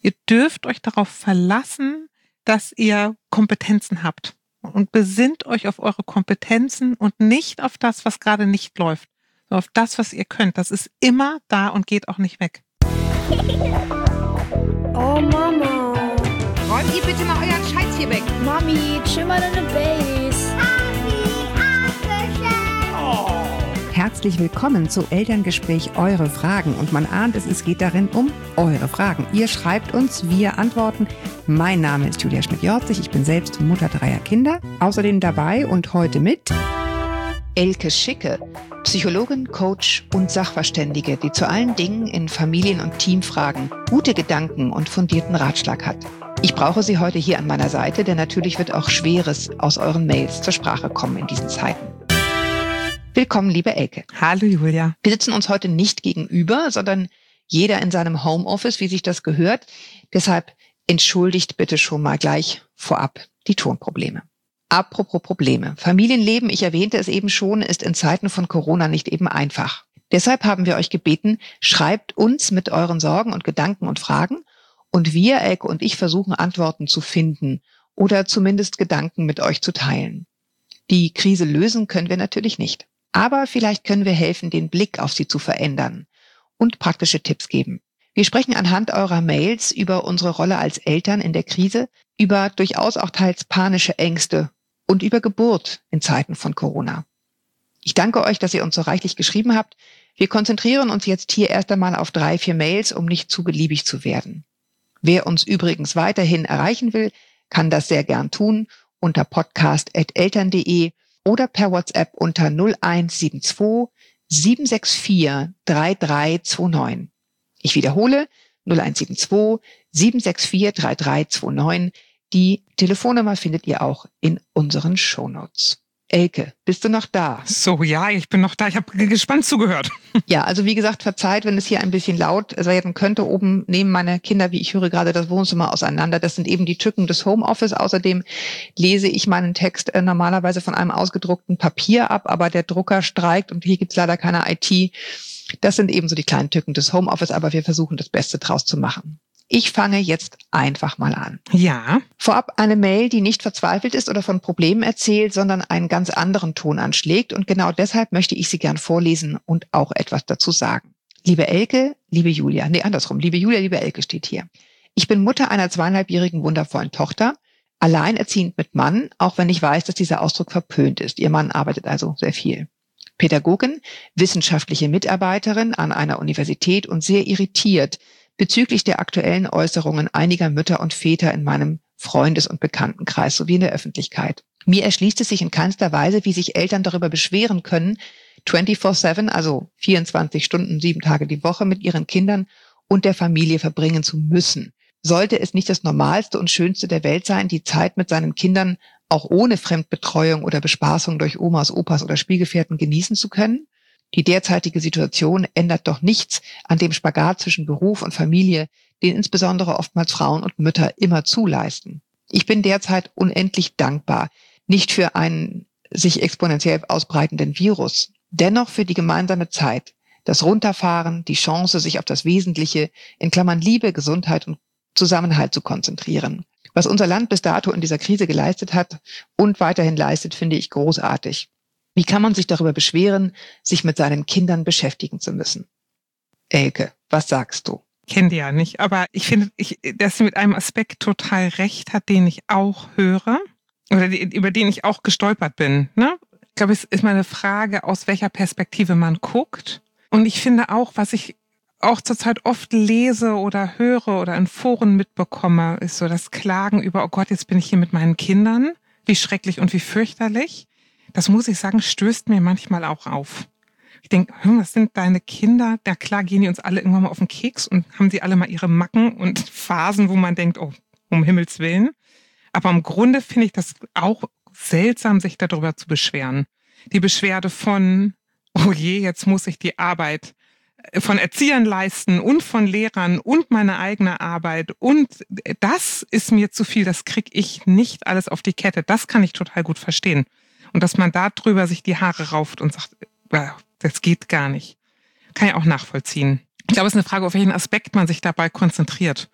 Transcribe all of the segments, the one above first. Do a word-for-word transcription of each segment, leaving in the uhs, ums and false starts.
Ihr dürft euch darauf verlassen, dass ihr Kompetenzen habt. Und besinnt euch auf eure Kompetenzen und nicht auf das, was gerade nicht läuft, sondern auf das, was ihr könnt. Das ist immer da und geht auch nicht weg. Oh Mama. Räumt ihr bitte mal euren Scheiß hier weg. Mami, chill mal deine Base. Herzlich willkommen zu Elterngespräch Eure Fragen. Und man ahnt es, es geht darin um eure Fragen. Ihr schreibt uns, wir antworten. Mein Name ist Julia Schmidt-Jorzig, ich bin selbst Mutter dreier Kinder. Außerdem dabei und heute mit Elke Schicke, Psychologin, Coach und Sachverständige, die zu allen Dingen in Familien- und Teamfragen gute Gedanken und fundierten Ratschlag hat. Ich brauche sie heute hier an meiner Seite, denn natürlich wird auch Schweres aus euren Mails zur Sprache kommen in diesen Zeiten. Willkommen, liebe Elke. Hallo Julia. Wir sitzen uns heute nicht gegenüber, sondern jeder in seinem Homeoffice, wie sich das gehört. Deshalb entschuldigt bitte schon mal gleich vorab die Tonprobleme. Apropos Probleme. Familienleben, ich erwähnte es eben schon, ist in Zeiten von Corona nicht eben einfach. Deshalb haben wir euch gebeten, schreibt uns mit euren Sorgen und Gedanken und Fragen und wir, Elke und ich, versuchen Antworten zu finden oder zumindest Gedanken mit euch zu teilen. Die Krise lösen können wir natürlich nicht. Aber vielleicht können wir helfen, den Blick auf sie zu verändern und praktische Tipps geben. Wir sprechen anhand eurer Mails über unsere Rolle als Eltern in der Krise, über durchaus auch teils panische Ängste und über Geburt in Zeiten von Corona. Ich danke euch, dass ihr uns so reichlich geschrieben habt. Wir konzentrieren uns jetzt hier erst einmal auf drei, vier Mails, um nicht zu beliebig zu werden. Wer uns übrigens weiterhin erreichen will, kann das sehr gern tun unter podcast at eltern punkt de oder per WhatsApp unter null eins sieben zwei sieben sechs vier drei drei zwei neun. Ich wiederhole, null eins sieben zwei sieben sechs vier drei drei zwei neun. Die Telefonnummer findet ihr auch in unseren Shownotes. Elke, bist du noch da? So, ja, ich bin noch da. Ich habe gespannt zugehört. Ja, also wie gesagt, verzeiht, wenn es hier ein bisschen laut sein könnte. Oben nehmen meine Kinder, wie ich höre, gerade das Wohnzimmer auseinander. Das sind eben die Tücken des Homeoffice. Außerdem lese ich meinen Text äh, normalerweise von einem ausgedruckten Papier ab, aber der Drucker streikt und hier gibt's leider keine I T. Das sind eben so die kleinen Tücken des Homeoffice, aber wir versuchen das Beste draus zu machen. Ich fange jetzt einfach mal an. Ja. Vorab eine Mail, die nicht verzweifelt ist oder von Problemen erzählt, sondern einen ganz anderen Ton anschlägt. Und genau deshalb möchte ich sie gern vorlesen und auch etwas dazu sagen. Liebe Elke, liebe Julia, nee, andersrum. Liebe Julia, liebe Elke steht hier. Ich bin Mutter einer zweieinhalbjährigen wundervollen Tochter, alleinerziehend mit Mann, auch wenn ich weiß, dass dieser Ausdruck verpönt ist. Ihr Mann arbeitet also sehr viel. Pädagogin, wissenschaftliche Mitarbeiterin an einer Universität und sehr irritiert bezüglich der aktuellen Äußerungen einiger Mütter und Väter in meinem Freundes- und Bekanntenkreis sowie in der Öffentlichkeit. Mir erschließt es sich in keinster Weise, wie sich Eltern darüber beschweren können, vierundzwanzig sieben, also vierundzwanzig Stunden, sieben Tage die Woche mit ihren Kindern und der Familie verbringen zu müssen. Sollte es nicht das Normalste und Schönste der Welt sein, die Zeit mit seinen Kindern auch ohne Fremdbetreuung oder Bespaßung durch Omas, Opas oder Spielgefährten genießen zu können? Die derzeitige Situation ändert doch nichts an dem Spagat zwischen Beruf und Familie, den insbesondere oftmals Frauen und Mütter immer zuleisten. Ich bin derzeit unendlich dankbar, nicht für einen sich exponentiell ausbreitenden Virus, dennoch für die gemeinsame Zeit, das Runterfahren, die Chance, sich auf das Wesentliche, in Klammern Liebe, Gesundheit und Zusammenhalt zu konzentrieren. Was unser Land bis dato in dieser Krise geleistet hat und weiterhin leistet, finde ich großartig. Wie kann man sich darüber beschweren, sich mit seinen Kindern beschäftigen zu müssen? Elke, was sagst du? Kennt ihr ja nicht, aber ich finde, ich, dass sie mit einem Aspekt total recht hat, den ich auch höre oder die, über den ich auch gestolpert bin. Ne? Ich glaube, es ist mal eine Frage, aus welcher Perspektive man guckt. Und ich finde auch, was ich auch zurzeit oft lese oder höre oder in Foren mitbekomme, ist so das Klagen über, oh Gott, jetzt bin ich hier mit meinen Kindern. Wie schrecklich und wie fürchterlich. Das muss ich sagen, stößt mir manchmal auch auf. Ich denke, hm, was sind deine Kinder? Na klar gehen die uns alle irgendwann mal auf den Keks und haben die alle mal ihre Macken und Phasen, wo man denkt, oh, um Himmels Willen. Aber im Grunde finde ich das auch seltsam, sich darüber zu beschweren. Die Beschwerde von, oh je, jetzt muss ich die Arbeit von Erziehern leisten und von Lehrern und meine eigene Arbeit. Und das ist mir zu viel, das kriege ich nicht alles auf die Kette. Das kann ich total gut verstehen. Und dass man da drüber sich die Haare rauft und sagt, das geht gar nicht. Kann ich auch nachvollziehen. Ich glaube, es ist eine Frage, auf welchen Aspekt man sich dabei konzentriert.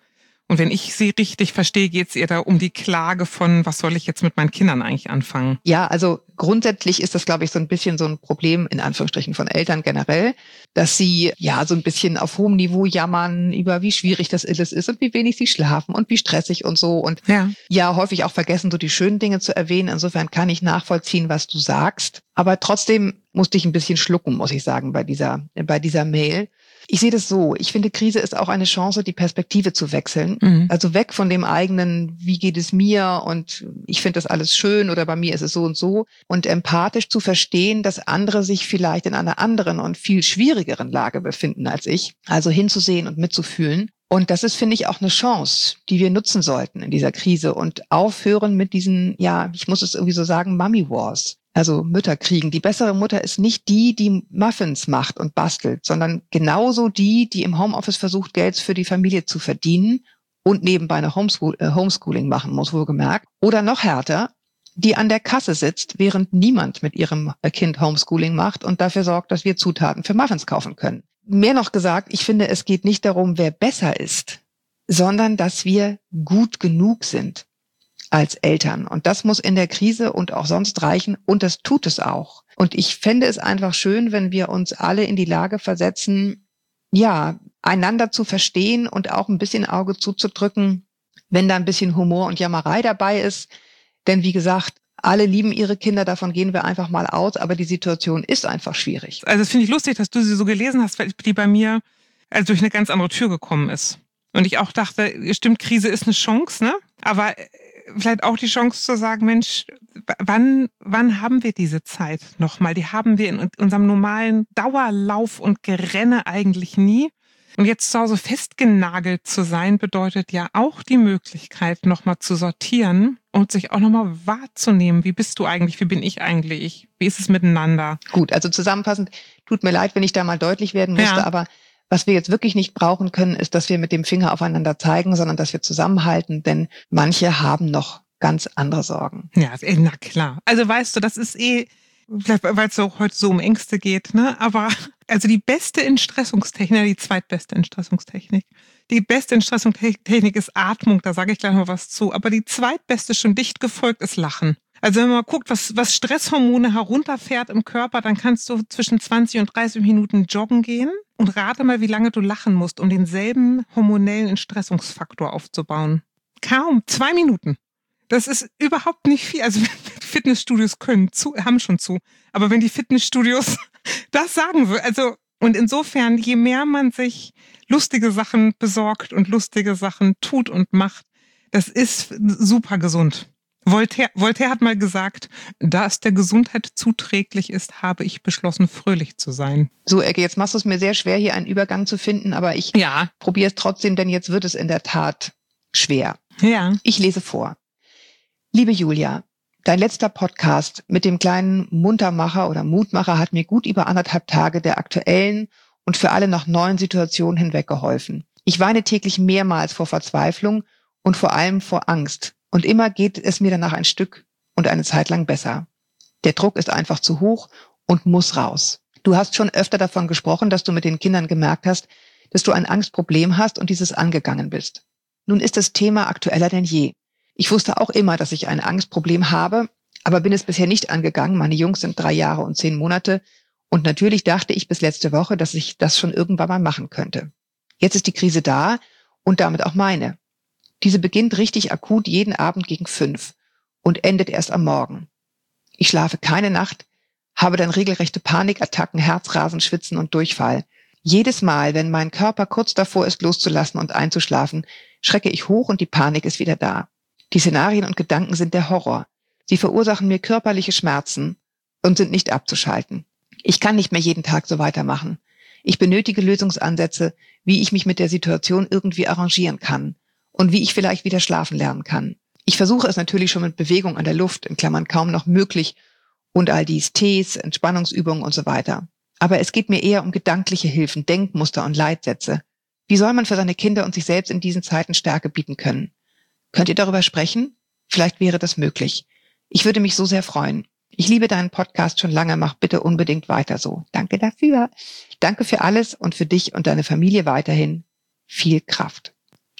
Und wenn ich sie richtig verstehe, geht es ihr da um die Klage von, was soll ich jetzt mit meinen Kindern eigentlich anfangen? Ja, also grundsätzlich ist das, glaube ich, so ein bisschen so ein Problem, in Anführungsstrichen, von Eltern generell, dass sie ja so ein bisschen auf hohem Niveau jammern über, wie schwierig das alles ist und wie wenig sie schlafen und wie stressig und so. Und ja, ja häufig auch vergessen, so die schönen Dinge zu erwähnen. Insofern kann ich nachvollziehen, was du sagst. Aber trotzdem musste ich ein bisschen schlucken, muss ich sagen, bei dieser, bei dieser Mail. Ich sehe das so. Ich finde, Krise ist auch eine Chance, die Perspektive zu wechseln. Mhm. Also weg von dem eigenen, wie geht es mir und ich finde das alles schön oder bei mir ist es so und so. Und empathisch zu verstehen, dass andere sich vielleicht in einer anderen und viel schwierigeren Lage befinden als ich. Also hinzusehen und mitzufühlen. Und das ist, finde ich, auch eine Chance, die wir nutzen sollten in dieser Krise und aufhören mit diesen, ja, ich muss es irgendwie so sagen, Mummy Wars. Also Mütterkriegen. Die bessere Mutter ist nicht die, die Muffins macht und bastelt, sondern genauso die, die im Homeoffice versucht, Geld für die Familie zu verdienen und nebenbei eine Homeschool- äh, Homeschooling machen muss, wohlgemerkt. Oder noch härter, die an der Kasse sitzt, während niemand mit ihrem Kind Homeschooling macht und dafür sorgt, dass wir Zutaten für Muffins kaufen können. Mehr noch gesagt, ich finde, es geht nicht darum, wer besser ist, sondern dass wir gut genug sind als Eltern. Und das muss in der Krise und auch sonst reichen. Und das tut es auch. Und ich fände es einfach schön, wenn wir uns alle in die Lage versetzen, ja, einander zu verstehen und auch ein bisschen Auge zuzudrücken, wenn da ein bisschen Humor und Jammerei dabei ist. Denn wie gesagt, alle lieben ihre Kinder, davon gehen wir einfach mal aus. Aber die Situation ist einfach schwierig. Also das finde ich lustig, dass du sie so gelesen hast, weil die bei mir also durch eine ganz andere Tür gekommen ist. Und ich auch dachte, stimmt, Krise ist eine Chance, ne? Aber vielleicht auch die Chance zu sagen, Mensch, wann, wann haben wir diese Zeit nochmal? Die haben wir in unserem normalen Dauerlauf und Gerenne eigentlich nie. Und jetzt zu Hause festgenagelt zu sein, bedeutet ja auch die Möglichkeit, nochmal zu sortieren und sich auch nochmal wahrzunehmen. Wie bist du eigentlich? Wie bin ich eigentlich? Wie ist es miteinander? Gut, also zusammenfassend, tut mir leid, wenn ich da mal deutlich werden musste, Ja. aber was wir jetzt wirklich nicht brauchen können, ist, dass wir mit dem Finger aufeinander zeigen, sondern dass wir zusammenhalten, denn manche haben noch ganz andere Sorgen. Ja, na klar. Also weißt du, das ist eh, vielleicht weil es auch heute so um Ängste geht, ne? Aber also die beste Entstressungstechnik, die zweitbeste Entstressungstechnik. Die beste Entstressungstechnik ist Atmung, da sage ich gleich noch was zu. Aber die zweitbeste, schon dicht gefolgt, ist Lachen. Also wenn man mal guckt, was, was Stresshormone herunterfährt im Körper, dann kannst du zwischen zwanzig und dreißig Minuten joggen gehen und rate mal, wie lange du lachen musst, um denselben hormonellen Entstressungsfaktor aufzubauen. Kaum zwei Minuten. Das ist überhaupt nicht viel. Also Fitnessstudios können zu, haben schon zu. Aber wenn die Fitnessstudios das sagen würden, also und insofern, je mehr man sich lustige Sachen besorgt und lustige Sachen tut und macht, das ist super gesund. Voltaire, Voltaire hat mal gesagt, da es der Gesundheit zuträglich ist, habe ich beschlossen, fröhlich zu sein. So, Ecke, jetzt machst du es mir sehr schwer, hier einen Übergang zu finden, aber ich Ja. probiere es trotzdem, denn jetzt wird es in der Tat schwer. Ja. Ich lese vor. Liebe Julia, dein letzter Podcast mit dem kleinen Muntermacher oder Mutmacher hat mir gut über anderthalb Tage der aktuellen und für alle noch neuen Situation hinweg geholfen. Ich weine täglich mehrmals vor Verzweiflung und vor allem vor Angst. Und immer geht es mir danach ein Stück und eine Zeit lang besser. Der Druck ist einfach zu hoch und muss raus. Du hast schon öfter davon gesprochen, dass du mit den Kindern gemerkt hast, dass du ein Angstproblem hast und dieses angegangen bist. Nun ist das Thema aktueller denn je. Ich wusste auch immer, dass ich ein Angstproblem habe, aber bin es bisher nicht angegangen. Meine Jungs sind drei Jahre und zehn Monate und natürlich dachte ich bis letzte Woche, dass ich das schon irgendwann mal machen könnte. Jetzt ist die Krise da und damit auch meine. Diese beginnt richtig akut jeden Abend gegen fünf und endet erst am Morgen. Ich schlafe keine Nacht, habe dann regelrechte Panikattacken, Herzrasen, Schwitzen und Durchfall. Jedes Mal, wenn mein Körper kurz davor ist, loszulassen und einzuschlafen, schrecke ich hoch und die Panik ist wieder da. Die Szenarien und Gedanken sind der Horror. Sie verursachen mir körperliche Schmerzen und sind nicht abzuschalten. Ich kann nicht mehr jeden Tag so weitermachen. Ich benötige Lösungsansätze, wie ich mich mit der Situation irgendwie arrangieren kann. Und wie ich vielleicht wieder schlafen lernen kann. Ich versuche es natürlich schon mit Bewegung an der Luft, in Klammern kaum noch möglich, und all dies Tees, Entspannungsübungen und so weiter. Aber es geht mir eher um gedankliche Hilfen, Denkmuster und Leitsätze. Wie soll man für seine Kinder und sich selbst in diesen Zeiten Stärke bieten können? Könnt ihr darüber sprechen? Vielleicht wäre das möglich. Ich würde mich so sehr freuen. Ich liebe deinen Podcast schon lange, mach bitte unbedingt weiter so. Danke dafür. Danke für alles und für dich und deine Familie weiterhin viel Kraft.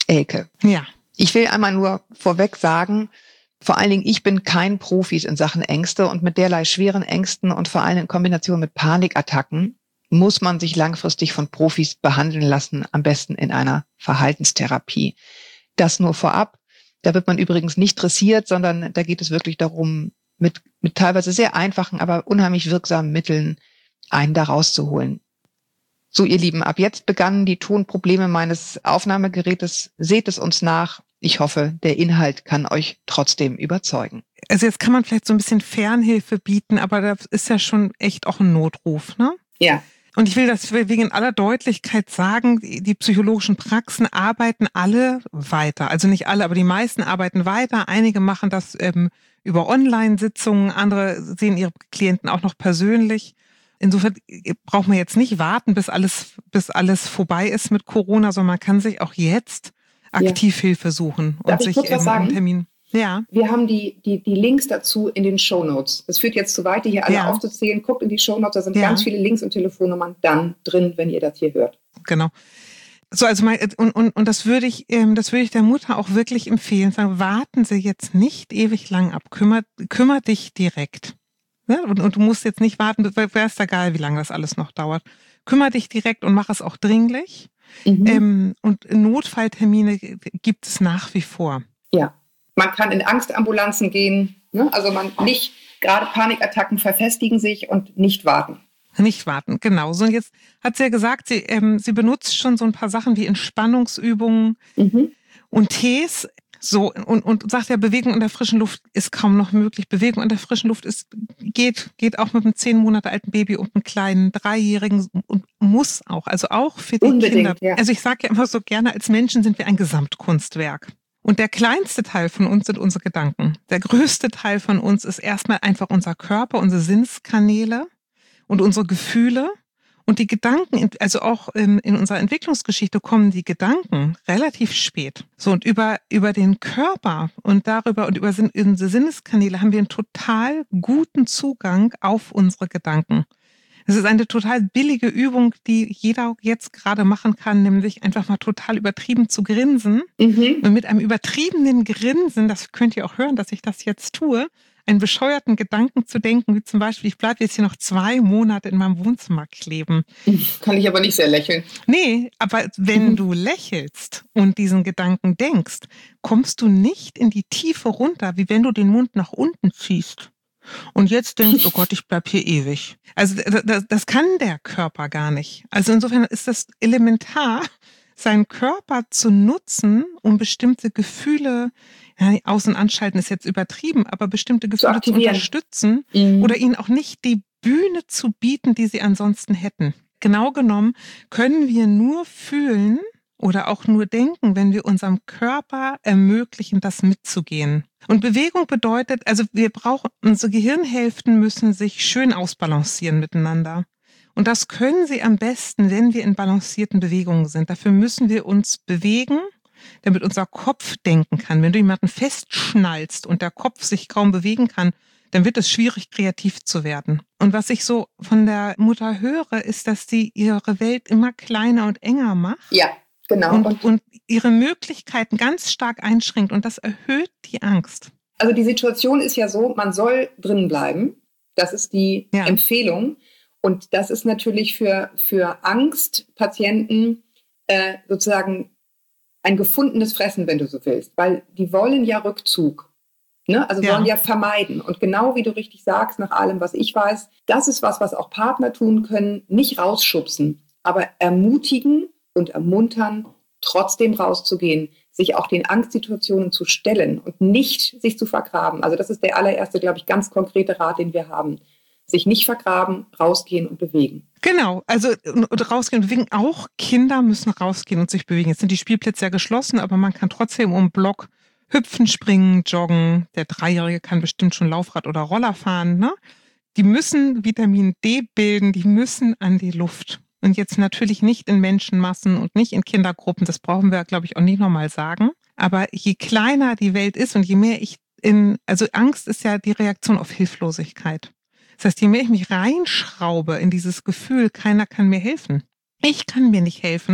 Elke. Ja. Ich will einmal nur vorweg sagen, vor allen Dingen, ich bin kein Profi in Sachen Ängste und mit derlei schweren Ängsten und vor allem in Kombination mit Panikattacken muss man sich langfristig von Profis behandeln lassen, am besten in einer Verhaltenstherapie. Das nur vorab. Da wird man übrigens nicht dressiert, sondern da geht es wirklich darum, mit, mit teilweise sehr einfachen, aber unheimlich wirksamen Mitteln einen da rauszuholen. So, ihr Lieben, ab jetzt begannen die Tonprobleme meines Aufnahmegerätes. Seht es uns nach. Ich hoffe, der Inhalt kann euch trotzdem überzeugen. Also jetzt kann man vielleicht so ein bisschen Fernhilfe bieten, aber das ist ja schon echt auch ein Notruf, ne? Ja. Und ich will das wegen aller Deutlichkeit sagen, die psychologischen Praxen arbeiten alle weiter. Also nicht alle, aber die meisten arbeiten weiter. Einige machen das ähm, über Online-Sitzungen, andere sehen ihre Klienten auch noch persönlich. Insofern braucht man jetzt nicht warten, bis alles, bis alles vorbei ist mit Corona, sondern man kann sich auch jetzt aktiv ja. Hilfe suchen und Darf ich sich kurz was ähm, sagen? einen Termin. Ja. Wir haben die, die, die Links dazu in den Shownotes. Das führt jetzt zu weit, die hier alle Ja. aufzuzählen. Guckt in die Shownotes, da sind Ja. ganz viele Links und Telefonnummern dann drin, wenn ihr das hier hört. Genau. So, also mein, und, und, und das würde ich, ähm, das würde ich der Mutter auch wirklich empfehlen. Sagen, warten Sie jetzt nicht ewig lang ab. Kümmer, kümmer dich direkt. Ja? Und, und du musst jetzt nicht warten, wäre es egal, wie lange das alles noch dauert. Kümmer dich direkt und mach es auch dringlich. Mhm. Ähm, und Notfalltermine gibt es nach wie vor. Ja. Man kann in Angstambulanzen gehen. Ne? Also man nicht, gerade Panikattacken verfestigen sich und nicht warten. Nicht warten, genau. So, und jetzt hat sie ja gesagt, sie, ähm, sie benutzt schon so ein paar Sachen wie Entspannungsübungen Mhm. und Tees. So, und, und sagt ja, Bewegung in der frischen Luft ist kaum noch möglich. Bewegung in der frischen Luft ist, geht, geht auch mit einem zehn Monate alten Baby und einem kleinen Dreijährigen und muss auch, also auch für die Unbedingt, Kinder. ja. Also ich sage ja immer so gerne, als Menschen sind wir ein Gesamtkunstwerk. Und der kleinste Teil von uns sind unsere Gedanken. Der größte Teil von uns ist erstmal einfach unser Körper, unsere Sinneskanäle und unsere Gefühle. Und die Gedanken, also auch in, in unserer Entwicklungsgeschichte kommen die Gedanken relativ spät. So, und über, über den Körper und darüber und über Sinn, unsere Sinneskanäle haben wir einen total guten Zugang auf unsere Gedanken. Es ist eine total billige Übung, die jeder jetzt gerade machen kann, nämlich einfach mal total übertrieben zu grinsen. Mhm. Und mit einem übertriebenen Grinsen, das könnt ihr auch hören, dass ich das jetzt tue, einen bescheuerten Gedanken zu denken, wie zum Beispiel, ich bleibe jetzt hier noch zwei Monate in meinem Wohnzimmer kleben. Kann ich aber nicht sehr lächeln. Nee, aber wenn Mhm. du lächelst und diesen Gedanken denkst, kommst du nicht in die Tiefe runter, wie wenn du den Mund nach unten ziehst. Und jetzt denkst du, oh Gott, ich bleib hier ewig. Also das, das kann der Körper gar nicht. Also insofern ist das elementar, seinen Körper zu nutzen, um bestimmte Gefühle, ja, außen anschalten ist jetzt übertrieben, aber bestimmte Gefühle zu, aktivieren. unterstützen Mhm. oder ihnen auch nicht die Bühne zu bieten, die sie ansonsten hätten. Genau genommen können wir nur fühlen oder auch nur denken, wenn wir unserem Körper ermöglichen, das mitzugehen. Und Bewegung bedeutet, also wir brauchen, unsere Gehirnhälften müssen sich schön ausbalancieren miteinander. Und das können sie am besten, wenn wir in balancierten Bewegungen sind. Dafür müssen wir uns bewegen, damit unser Kopf denken kann. Wenn du jemanden festschnallst und der Kopf sich kaum bewegen kann, dann wird es schwierig, kreativ zu werden. Und was ich so von der Mutter höre, ist, dass sie ihre Welt immer kleiner und enger macht. Ja, genau. Und, Und und ihre Möglichkeiten ganz stark einschränkt. Und das erhöht die Angst. also die Situation ist ja so, man soll drin bleiben. Das ist die Ja. Empfehlung. Und das ist natürlich für, für Angstpatienten äh, sozusagen ein gefundenes Fressen, wenn du so willst. Weil die wollen ja Rückzug. Ne? Also Ja. wollen ja vermeiden. Und genau wie du richtig sagst, nach allem, was ich weiß, das ist was, was auch Partner tun können. Nicht rausschubsen, aber ermutigen und ermuntern, trotzdem rauszugehen, sich auch den Angstsituationen zu stellen und nicht sich zu vergraben. Also das ist der allererste, glaube ich, ganz konkrete Rat, den wir haben. Sich nicht vergraben, rausgehen und bewegen. Genau, also und, und rausgehen und bewegen. Auch Kinder müssen rausgehen und sich bewegen. Jetzt sind die Spielplätze ja geschlossen, aber man kann trotzdem um den Block hüpfen, springen, joggen. Der Dreijährige kann bestimmt schon Laufrad oder Roller fahren. Ne? Die müssen Vitamin D bilden, die müssen an die Luft. Und jetzt natürlich nicht in Menschenmassen und nicht in Kindergruppen. Das brauchen wir, glaube ich, auch nicht nochmal sagen. Aber je kleiner die Welt ist und je mehr ich in, also Angst ist ja die Reaktion auf Hilflosigkeit. Das heißt, je mehr ich mich reinschraube in dieses Gefühl, keiner kann mir helfen. Ich kann mir nicht helfen,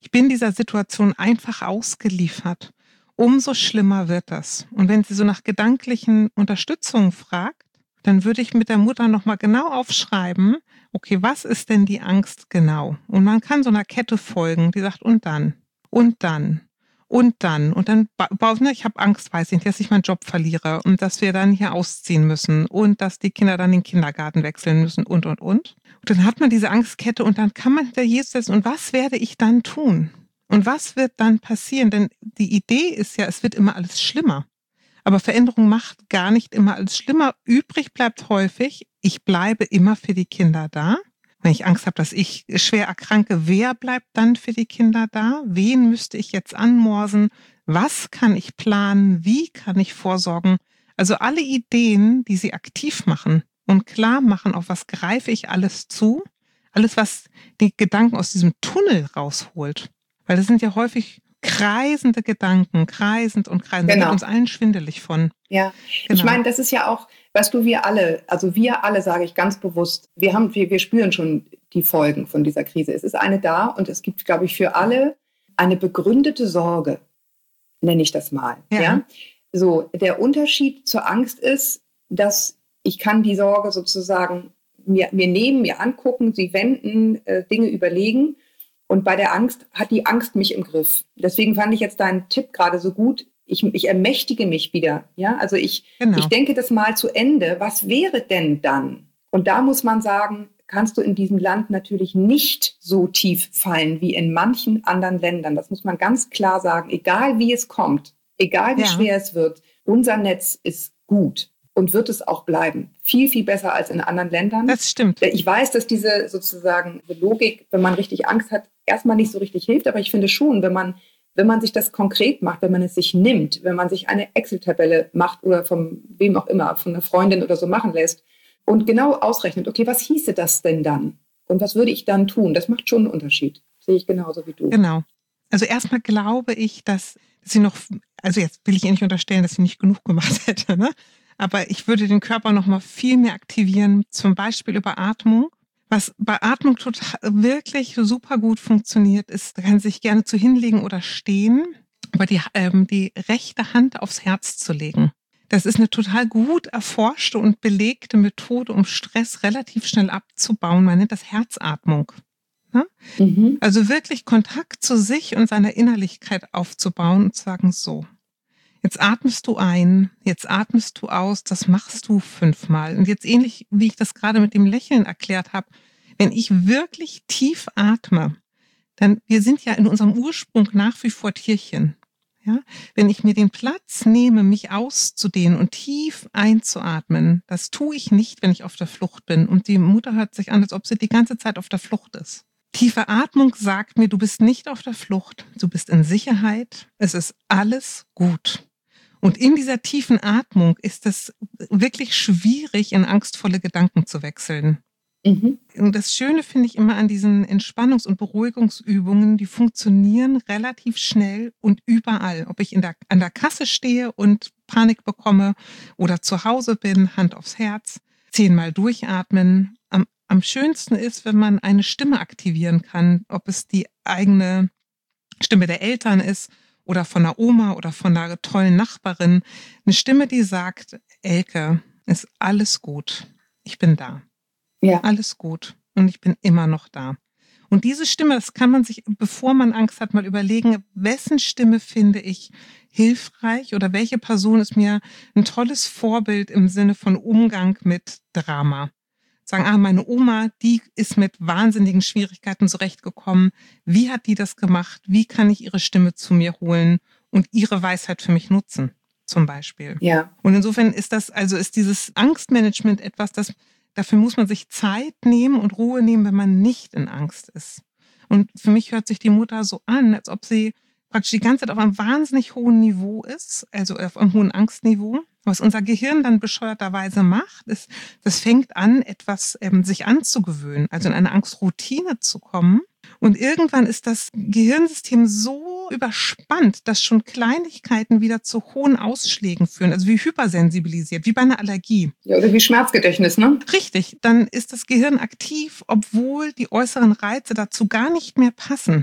Ich bin dieser Situation einfach ausgeliefert. Umso schlimmer wird das. Und wenn sie so nach gedanklichen Unterstützung fragt, dann würde ich mit der Mutter nochmal genau aufschreiben, okay, was ist denn die Angst genau? Und man kann so einer Kette folgen, die sagt, und dann, und dann, und dann. Und dann, ne, ich habe Angst, weiß ich nicht, dass ich meinen Job verliere und dass wir dann hier ausziehen müssen und dass die Kinder dann den Kindergarten wechseln müssen und, und, und. Und dann hat man diese Angstkette und dann kann man hinter Jesus setzen, und was werde ich dann tun? Und was wird dann passieren? Denn die Idee ist ja, es wird immer alles schlimmer. Aber Veränderung macht gar nicht immer alles schlimmer. Übrig bleibt häufig, ich bleibe immer für die Kinder da. Wenn ich Angst habe, dass ich schwer erkranke, wer bleibt dann für die Kinder da? Wen müsste ich jetzt anmorsen? Was kann ich planen? Wie kann ich vorsorgen? Also alle Ideen, die sie aktiv machen und klar machen, auf was greife ich alles zu. Alles, was die Gedanken aus diesem Tunnel rausholt. Weil das sind ja häufig kreisende Gedanken, kreisend und kreisend. Genau. Da wird uns allen schwindelig von. Ja, genau. Ich meine, das ist ja auch, weißt du, wir alle, also wir alle, sage ich ganz bewusst, wir haben, wir, wir spüren schon die Folgen von dieser Krise. Es ist eine da und es gibt, glaube ich, für alle eine begründete Sorge, nenne ich das mal. Ja. Ja? So, der Unterschied zur Angst ist, dass ich kann die Sorge sozusagen mir, mir nehmen, mir angucken, sie wenden, äh, Dinge überlegen. Und bei der Angst hat die Angst mich im Griff. Deswegen fand ich jetzt deinen Tipp gerade so gut. Ich, ich ermächtige mich wieder. Ja, also ich, genau. ich denke das mal zu Ende. Was wäre denn dann? Und da muss man sagen, kannst du in diesem Land natürlich nicht so tief fallen wie in manchen anderen Ländern. Das muss man ganz klar sagen. Egal wie es kommt, egal wie ja. schwer es wird, unser Netz ist gut. Und wird es auch bleiben. Viel, viel besser als in anderen Ländern. Das stimmt. Ich weiß, dass diese sozusagen Logik, wenn man richtig Angst hat, erstmal nicht so richtig hilft. Aber ich finde schon, wenn man, wenn man sich das konkret macht, wenn man es sich nimmt, wenn man sich eine Excel-Tabelle macht oder von wem auch immer, von einer Freundin oder so machen lässt und genau ausrechnet, okay, was hieße das denn dann? Und was würde ich dann tun? Das macht schon einen Unterschied. Sehe ich genauso wie du. Genau. Also erstmal glaube ich, dass sie noch, also jetzt will ich ihr nicht unterstellen, dass sie nicht genug gemacht hätte, ne? Aber ich würde den Körper noch mal viel mehr aktivieren, zum Beispiel über Atmung. Was bei Atmung total, wirklich super gut funktioniert, ist, da kann sich gerne zu hinlegen oder stehen, aber die, ähm, die rechte Hand aufs Herz zu legen. Das ist eine total gut erforschte und belegte Methode, um Stress relativ schnell abzubauen. Man nennt das Herzatmung. Ne? Mhm. Also wirklich Kontakt zu sich und seiner Innerlichkeit aufzubauen und zu sagen, so. Jetzt atmest du ein, jetzt atmest du aus, das machst du fünfmal. Und jetzt ähnlich, wie ich das gerade mit dem Lächeln erklärt habe, wenn ich wirklich tief atme, dann, wir sind ja in unserem Ursprung nach wie vor Tierchen. Ja? Wenn ich mir den Platz nehme, mich auszudehnen und tief einzuatmen, das tue ich nicht, wenn ich auf der Flucht bin. Und die Mutter hört sich an, als ob sie die ganze Zeit auf der Flucht ist. Tiefe Atmung sagt mir, du bist nicht auf der Flucht, du bist in Sicherheit, es ist alles gut. Und in dieser tiefen Atmung ist es wirklich schwierig, in angstvolle Gedanken zu wechseln. Mhm. Und das Schöne finde ich immer an diesen Entspannungs- und Beruhigungsübungen, die funktionieren relativ schnell und überall. Ob ich in der, an der Kasse stehe und Panik bekomme oder zu Hause bin, Hand aufs Herz, zehnmal durchatmen. Am, am schönsten ist, wenn man eine Stimme aktivieren kann, ob es die eigene Stimme der Eltern ist, oder von der Oma oder von einer tollen Nachbarin. Eine Stimme, die sagt, Elke, ist alles gut. Ich bin da. Ja. Alles gut. Und ich bin immer noch da. Und diese Stimme, das kann man sich, bevor man Angst hat, mal überlegen, wessen Stimme finde ich hilfreich oder welche Person ist mir ein tolles Vorbild im Sinne von Umgang mit Drama. Sagen, ah, meine Oma, die ist mit wahnsinnigen Schwierigkeiten zurechtgekommen. Wie hat die das gemacht? Wie kann ich ihre Stimme zu mir holen und ihre Weisheit für mich nutzen, zum Beispiel? Ja. Und insofern ist das, also ist dieses Angstmanagement etwas, das, dafür muss man sich Zeit nehmen und Ruhe nehmen, wenn man nicht in Angst ist. Und für mich hört sich die Mutter so an, als ob sie praktisch die ganze Zeit auf einem wahnsinnig hohen Niveau ist, also auf einem hohen Angstniveau. Was unser Gehirn dann bescheuerterweise macht, ist, das fängt an, etwas ähm, sich anzugewöhnen, also in eine Angstroutine zu kommen. Und irgendwann ist das Gehirnsystem so überspannt, dass schon Kleinigkeiten wieder zu hohen Ausschlägen führen, also wie hypersensibilisiert, wie bei einer Allergie. Ja, oder wie Schmerzgedächtnis, ne? Richtig, dann ist das Gehirn aktiv, obwohl die äußeren Reize dazu gar nicht mehr passen.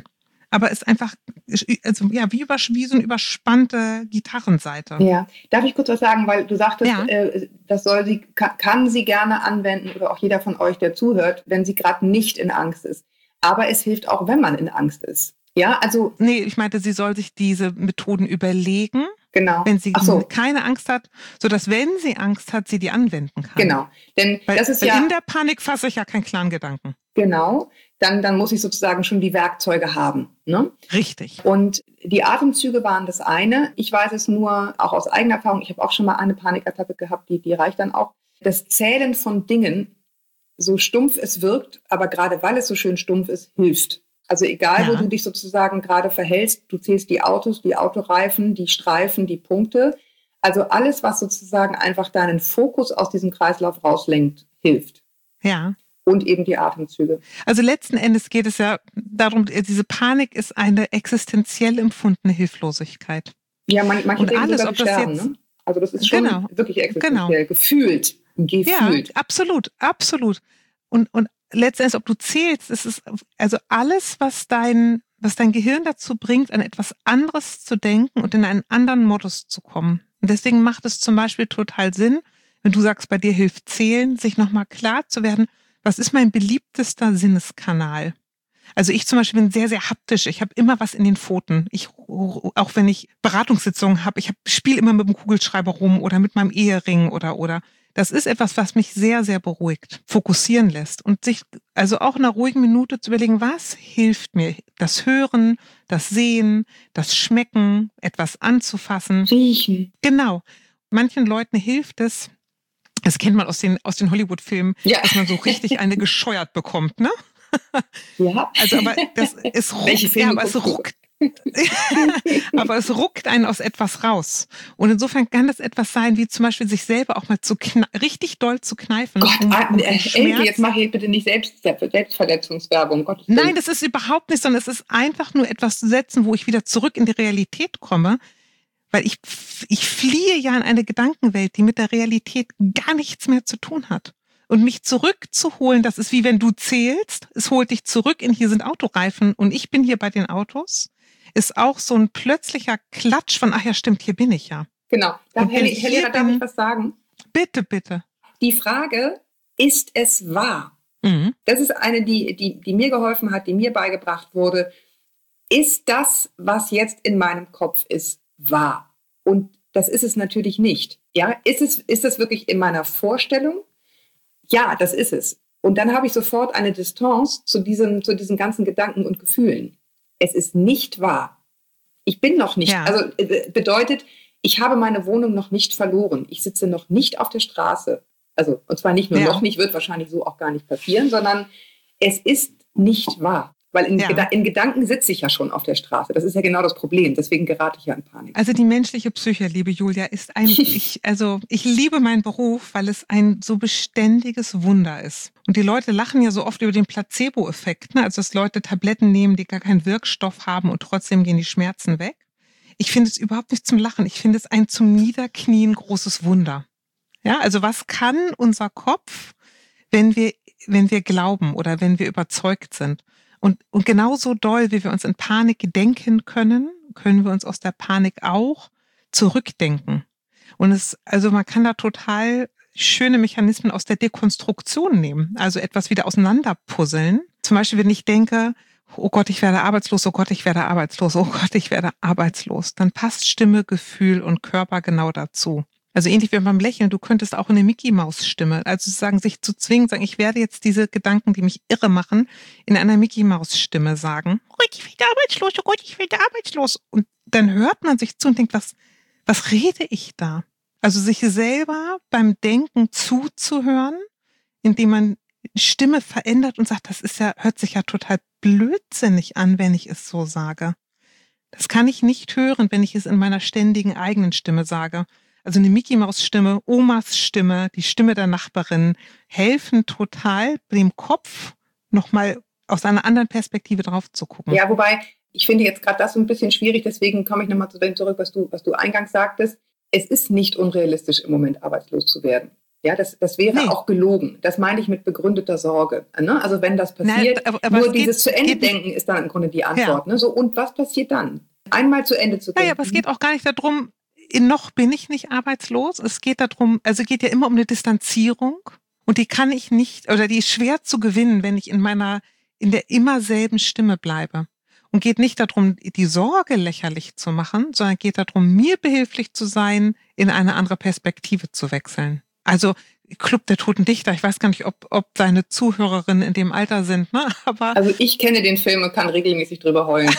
aber ist einfach, also ja, wie, über, wie so eine überspannte Gitarrenseite. Ja, darf ich kurz was sagen, weil du sagtest, Ja. äh, das soll sie, kann, kann sie gerne anwenden oder auch jeder von euch, der zuhört, wenn sie gerade nicht in Angst ist. Aber es hilft auch, wenn man in Angst ist. Ja, also. Nee, ich meinte, sie soll sich diese Methoden überlegen, Genau. wenn sie Ach so. keine Angst hat, sodass, wenn sie Angst hat, sie die anwenden kann. Genau, denn Weil, das ist weil ja. in der Panik fasse ich ja keinen klaren Gedanken. Genau, dann, dann muss ich sozusagen schon die Werkzeuge haben. Ne? Richtig. Und die Atemzüge waren das eine. Ich weiß es nur auch aus eigener Erfahrung. Ich habe auch schon mal eine Panikattacke gehabt, die, die reicht dann auch. Das Zählen von Dingen, so stumpf es wirkt, aber gerade weil es so schön stumpf ist, hilft. Also egal, Ja. wo du dich sozusagen gerade verhältst, du zählst die Autos, die Autoreifen, die Streifen, die Punkte. Also alles, was sozusagen einfach deinen Fokus aus diesem Kreislauf rauslenkt, hilft. Ja. Und eben die Atemzüge. Also letzten Endes geht es ja darum, diese Panik ist eine existenziell empfundene Hilflosigkeit. Ja, man, manche Und denken alles, sogar, ob die das sterben, jetzt- ne? Also das ist schon Genau. wirklich existenziell. Genau. Gefühlt. Gefühlt. Ja, absolut, absolut. Und, und letztendlich, ob du zählst, ist es also alles, was dein, was dein Gehirn dazu bringt, an etwas anderes zu denken und in einen anderen Modus zu kommen. Und deswegen macht es zum Beispiel total Sinn, wenn du sagst, bei dir hilft Zählen, sich nochmal klar zu werden, was ist mein beliebtester Sinneskanal? Also ich zum Beispiel bin sehr, sehr haptisch. Ich habe immer was in den Pfoten. Ich, auch wenn ich Beratungssitzungen habe, ich hab, spiele immer mit dem Kugelschreiber rum oder mit meinem Ehering oder, oder. Das ist etwas, was mich sehr, sehr beruhigt, fokussieren lässt und sich also auch in einer ruhigen Minute zu überlegen, was hilft mir? Das Hören, das Sehen, das Schmecken, etwas anzufassen. Riechen. Genau. Manchen Leuten hilft es, das kennt man aus den, aus den Hollywood-Filmen, Ja. dass man so richtig eine gescheuert bekommt, ne? Ja. Also, aber das, es Welche ruckt, Filme ja, aber es guckst du? ruckt. Aber es ruckt einen aus etwas raus. Und insofern kann das etwas sein, wie zum Beispiel sich selber auch mal zu kne- richtig doll zu kneifen. Gott, um- ah, um äh, Schmerz- Elke, jetzt mach ich bitte nicht Selbst, Selbstverletzungswerbung. Gottes Willen. Nein, das ist überhaupt nicht, sondern es ist einfach nur etwas zu setzen, wo ich wieder zurück in die Realität komme. Weil ich, ich fliehe ja in eine Gedankenwelt, die mit der Realität gar nichts mehr zu tun hat. Und mich zurückzuholen, das ist wie wenn du zählst, es holt dich zurück in hier sind Autoreifen und ich bin hier bei den Autos, ist auch so ein plötzlicher Klatsch von, ach ja stimmt, hier bin ich ja. Genau. Darf, Und Herr, wenn Le- ich Herr hier Lehrer, darf bin- ich was sagen? Bitte, bitte. Die Frage, ist es wahr? Mhm. Das ist eine, die, die, die mir geholfen hat, die mir beigebracht wurde. Ist das, was jetzt in meinem Kopf ist, wahr? Und das ist es natürlich nicht. Ja, ist es, ist es wirklich in meiner Vorstellung? Ja, das ist es. Und dann habe ich sofort eine Distanz zu diesem, zu diesen ganzen Gedanken und Gefühlen. Es ist nicht wahr. Ich bin noch nicht, Ja. also äh, bedeutet, ich habe meine Wohnung noch nicht verloren. Ich sitze noch nicht auf der Straße. Also, und zwar nicht nur Ja. noch nicht, wird wahrscheinlich so auch gar nicht passieren, sondern es ist nicht wahr. Weil in, Ja. Geda- in Gedanken sitze ich ja schon auf der Straße. Das ist ja genau das Problem. Deswegen gerate ich ja in Panik. Also die menschliche Psyche, liebe Julia, ist ein, ich, also ich liebe meinen Beruf, weil es ein so beständiges Wunder ist. Und die Leute lachen ja so oft über den Placebo-Effekt, ne? Also dass Leute Tabletten nehmen, die gar keinen Wirkstoff haben und trotzdem gehen die Schmerzen weg. Ich finde es überhaupt nicht zum Lachen. Ich finde es ein zum Niederknien großes Wunder. Ja, also was kann unser Kopf, wenn wir, wenn wir glauben oder wenn wir überzeugt sind? Und, und genauso doll, wie wir uns in Panik denken können, können wir uns aus der Panik auch zurückdenken. Und es, also man kann da total schöne Mechanismen aus der Dekonstruktion nehmen, also etwas wieder auseinanderpuzzeln. Zum Beispiel, wenn ich denke, oh Gott, ich werde arbeitslos, oh Gott, ich werde arbeitslos, oh Gott, ich werde arbeitslos, dann passt Stimme, Gefühl und Körper genau dazu. Also ähnlich wie beim Lächeln, du könntest auch eine Mickey-Maus-Stimme, also sagen, sich zu zwingen, sagen, ich werde jetzt diese Gedanken, die mich irre machen, in einer Mickey-Maus-Stimme sagen, oh Gott, ich werde arbeitslos, oh Gott, ich werde arbeitslos. Und dann hört man sich zu und denkt, was, was rede ich da? Also sich selber beim Denken zuzuhören, indem man Stimme verändert und sagt, das ist ja, hört sich ja total blödsinnig an, wenn ich es so sage. Das kann ich nicht hören, wenn ich es in meiner ständigen eigenen Stimme sage. Also eine Mickey-Maus-Stimme, Omas Stimme, die Stimme der Nachbarin helfen total, dem Kopf nochmal aus einer anderen Perspektive drauf zu gucken. Ja, wobei, ich finde jetzt gerade das so ein bisschen schwierig, deswegen komme ich nochmal zu dem zurück, was du, was du eingangs sagtest. Es ist nicht unrealistisch, im Moment arbeitslos zu werden. Ja, das, das wäre Nee. auch gelogen. Das meine ich mit begründeter Sorge. Ne? Also wenn das passiert, Nein, aber- aber nur es geht- dieses zu Ende geht nicht- denken ist dann im Grunde die Antwort. Ne? So, und was passiert dann? Einmal zu Ende zu denken. Naja, aber es geht auch gar nicht darum, noch bin ich nicht arbeitslos. Es geht darum, also es geht ja immer um eine Distanzierung und die kann ich nicht, oder die ist schwer zu gewinnen, wenn ich in meiner, in der immer selben Stimme bleibe. Und geht nicht darum, die Sorge lächerlich zu machen, sondern geht darum, mir behilflich zu sein, in eine andere Perspektive zu wechseln. Also Club der Toten Dichter, ich weiß gar nicht, ob, ob deine Zuhörerinnen in dem Alter sind, ne? Aber Also ich kenne den Film und kann regelmäßig drüber heulen.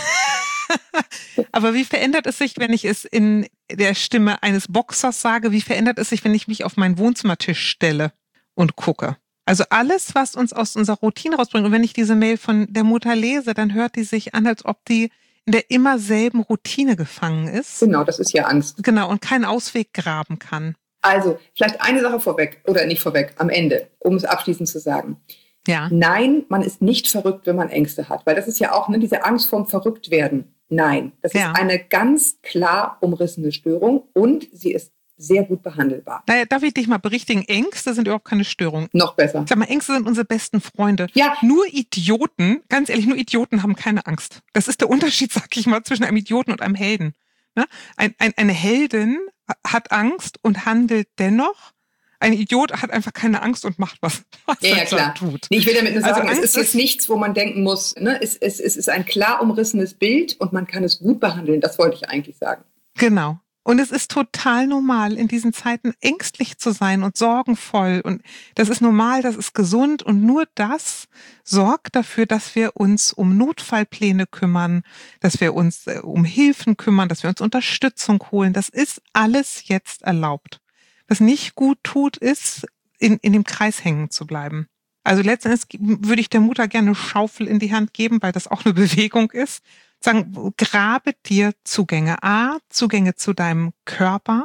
Aber wie verändert es sich, wenn ich es in der Stimme eines Boxers sage? Wie verändert es sich, wenn ich mich auf meinen Wohnzimmertisch stelle und gucke? Also alles, was uns aus unserer Routine rausbringt. Und wenn ich diese Mail von der Mutter lese, dann hört die sich an, als ob die in der immer selben Routine gefangen ist. Genau, das ist ja Angst. Genau, und keinen Ausweg graben kann. Also, vielleicht eine Sache vorweg, oder nicht vorweg, am Ende, um es abschließend zu sagen. Ja. Nein, man ist nicht verrückt, wenn man Ängste hat. Weil das ist ja auch ne, diese Angst vorm Verrücktwerden. Nein, das Ja. ist eine ganz klar umrissene Störung und sie ist sehr gut behandelbar. Naja, darf ich dich mal berichtigen? Ängste sind überhaupt keine Störung. Noch besser. Sag mal, Ängste sind unsere besten Freunde. Ja. Nur Idioten, ganz ehrlich, nur Idioten haben keine Angst. Das ist der Unterschied, sag ich mal, zwischen einem Idioten und einem Helden. Ne? Ein, ein, eine Heldin hat Angst und handelt dennoch. Ein Idiot hat einfach keine Angst und macht was, was Ja, ja, er klar. tut. Nee, ich will damit nur Also sagen, es Angst ist jetzt ist- nichts, wo man denken muss, ne? es, es, es ist ein klar umrissenes Bild und man kann es gut behandeln. Das wollte ich eigentlich sagen. Genau. Und es ist total normal, in diesen Zeiten ängstlich zu sein und sorgenvoll. Und das ist normal, das ist gesund. Und nur das sorgt dafür, dass wir uns um Notfallpläne kümmern, dass wir uns äh, um Hilfen kümmern, dass wir uns Unterstützung holen. Das ist alles jetzt erlaubt. Was nicht gut tut, ist, in, in dem Kreis hängen zu bleiben. Also letztendlich würde ich der Mutter gerne eine Schaufel in die Hand geben, weil das auch eine Bewegung ist. Sagen, grabe dir Zugänge. A, Zugänge zu deinem Körper.